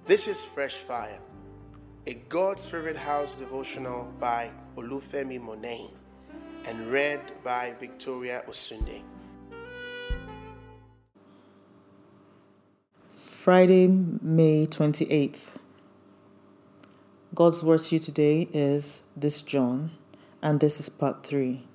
This is Fresh Fire, a God's Favorite House devotional by Olufemi Monet and read by Victoria Osunde. Friday, May 28th. God's word to you today is this John, and this is part 3.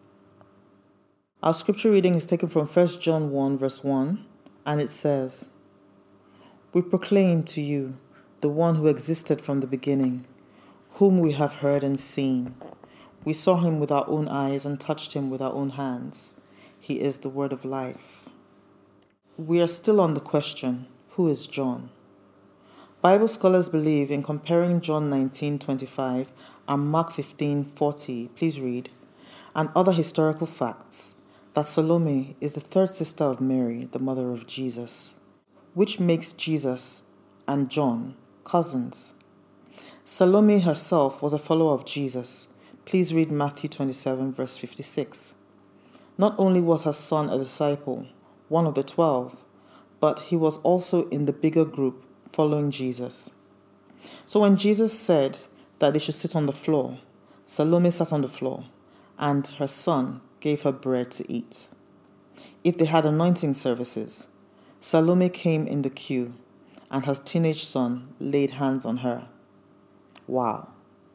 Our scripture reading is taken from 1 John 1 verse 1, and it says, "We proclaim to you the one who existed from the beginning, whom we have heard and seen. We saw him with our own eyes and touched him with our own hands. He is the word of life." We are still on the question, who is John? Bible scholars believe in comparing John 19:25 and Mark 15:40, please read, and other historical facts, that Salome is the third sister of Mary, the mother of Jesus, which makes Jesus and John cousins. Salome herself was a follower of Jesus. Please read Matthew 27 verse 56. Not only was her son a disciple, one of the 12, but he was also in the bigger group following Jesus. So when Jesus said that they should sit on the floor, Salome sat on the floor, and her son gave her bread to eat. If they had anointing services, Salome came in the queue, and her teenage son laid hands on her. Wow.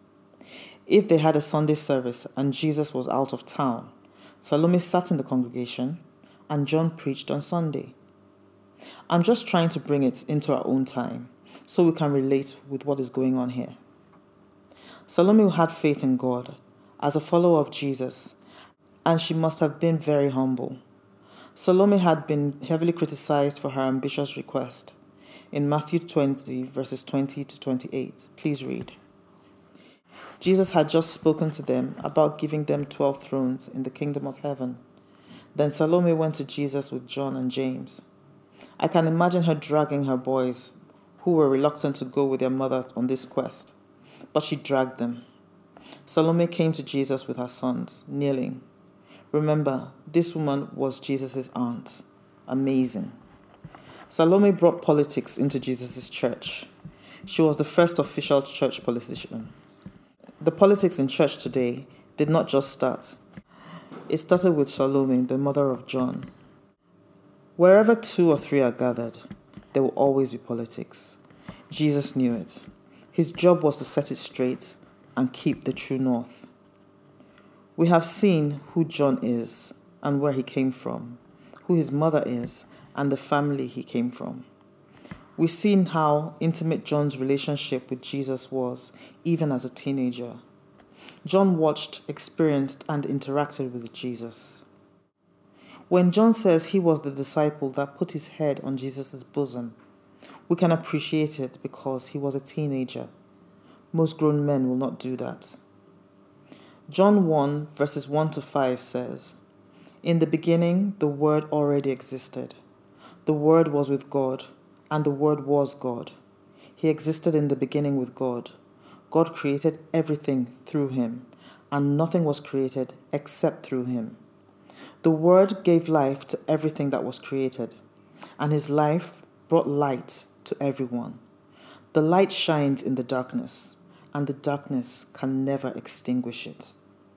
If they had a Sunday service and Jesus was out of town, Salome sat in the congregation, and John preached on Sunday. I'm just trying to bring it into our own time so we can relate with what is going on here. Salome had faith in God as a follower of Jesus, and she must have been very humble. Salome had been heavily criticized for her ambitious request. In Matthew 20, verses 20 to 28, please read. Jesus had just spoken to them about giving them 12 thrones in the kingdom of heaven. Then Salome went to Jesus with John and James. I can imagine her dragging her boys, who were reluctant to go with their mother on this quest, but she dragged them. Salome came to Jesus with her sons, kneeling. Remember, this woman was Jesus' aunt. Amazing. Salome brought politics into Jesus' church. She was the first official church politician. The politics in church today did not just start. It started with Salome, the mother of John. Wherever 2 or 3 are gathered, there will always be politics. Jesus knew it. His job was to set it straight and keep the true north. We have seen who John is and where he came from, who his mother is and the family he came from. We've seen how intimate John's relationship with Jesus was, even as a teenager. John watched, experienced, and interacted with Jesus. When John says he was the disciple that put his head on Jesus' bosom, we can appreciate it because he was a teenager. Most grown men will not do that. John 1 verses 1 to 5 says, "In the beginning, the Word already existed. The Word was with God, and the Word was God. He existed in the beginning with God. God created everything through him, and nothing was created except through him. The Word gave life to everything that was created, and his life brought light to everyone. The light shines in the darkness, and the darkness can never extinguish it."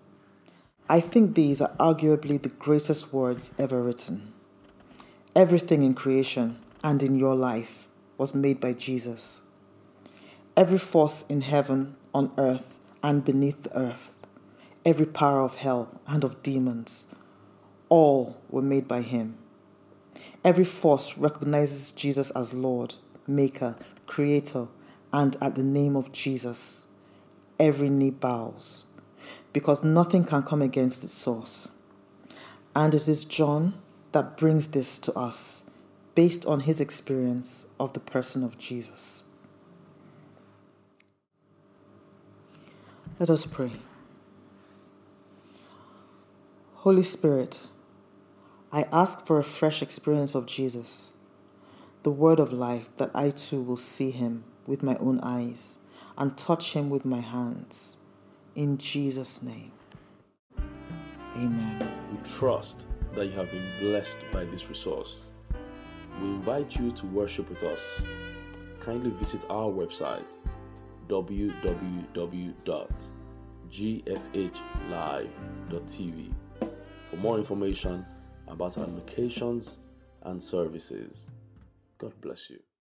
I think these are arguably the greatest words ever written. Everything in creation and in your life was made by Jesus. Every force in heaven, on earth, and beneath the earth, every power of hell and of demons, all were made by him. Every force recognizes Jesus as Lord, Maker, Creator, and at the name of Jesus, every knee bows, because nothing can come against its source. And it is John that brings this to us, based on his experience of the person of Jesus. Let us pray. Holy Spirit, I ask for a fresh experience of Jesus, the word of life, that I too will see him with my own eyes and touch him with my hands. In Jesus' name, amen. We trust that you have been blessed by this resource. We invite you to worship with us. kindly visit our website www.gfhlive.tv for more information about our locations and services. God bless you.